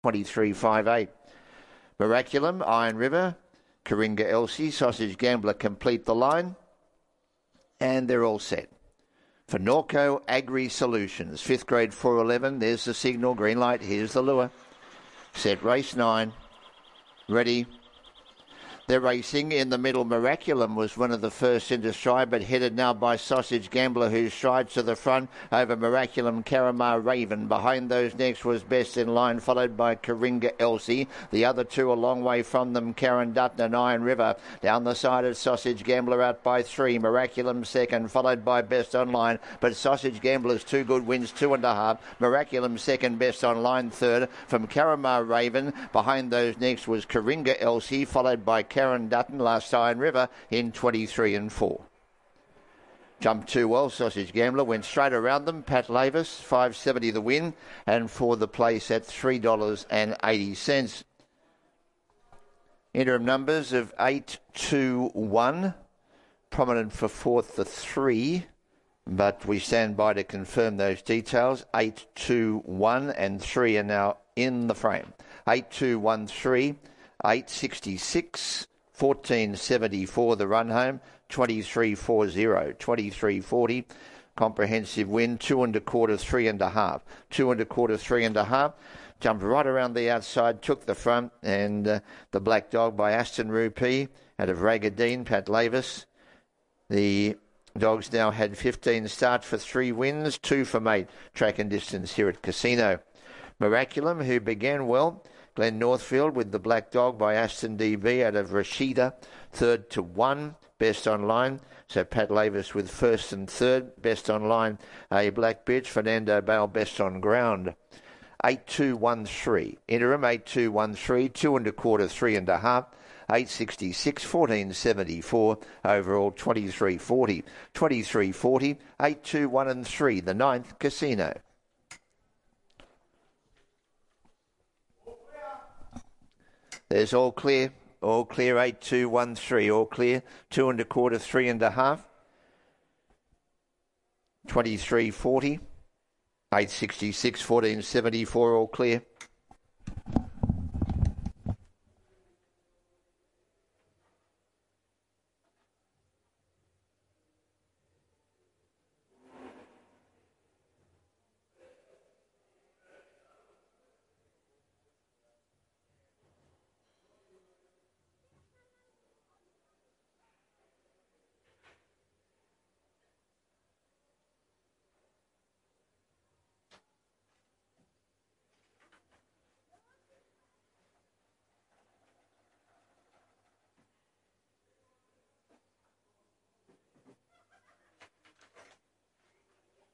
23.58. Miraculum, Iron River, Coringa Elsie, Sausage Gambler complete the line. And they're all set. For Norco Agri Solutions, 5th grade 411, there's the signal, green light, here's the lure. Set race 9. Ready. They're racing in the middle. Miraculum was one of the first into stride, but headed now by Sausage Gambler, who strides to the front over Miraculum, Caramar Raven. Behind those next was Best in Line, followed by Coringa Elsie. The other two a long way from them, Karen Dutton and Iron River. Down the side of Sausage Gambler out by 3. Miraculum second, followed by Best Online. But Sausage Gambler's 2 good wins, 2.5. Miraculum second, Best Online third. From Caramar Raven, behind those next was Coringa Elsie, followed by Karen Dutton, last Iron River in 23 and 4. Jumped too well. Sausage Gambler went straight around them. Pat Lavis, $5.70 the win, and for the place at $3.80. Interim numbers of 8, 2, 1. Prominent for 4th, the 3. But we stand by to confirm those details. 8, 2, 1 and 3 are now in the frame. 8, 2, 1, 3. 8.66, 14.74 the run home, 23.40, 23.40. Comprehensive win, 2 1/4, 3.5. 2 1/4, 3.5. Jumped right around the outside, took the front, and the Black Dog by Aston Rupee out of Ragadine, Pat Lavis. The dogs now had 15 starts for 3 wins, 2 from 8 track and distance here at Casino. Miraculum, who began well. Glenn Northfield with the Black Dog by Aston DB out of Rashida, 3rd to 1, Best Online. So Pat Lavis with 1st and 3rd, Best Online, a Black Bitch, Fernando Bale, Best on Ground. 8-2-1-3, interim 8-2-1-3, 2 1/4, 3.5. 8.66, 14.74, overall 23.40. 23.40, 8, 2, 1 and 3, the 9th Casino. There's all clear, 8, 2, 1, 3, all clear, 2 1/4, 3.5, 23.40, 8.66, 14.74, all clear.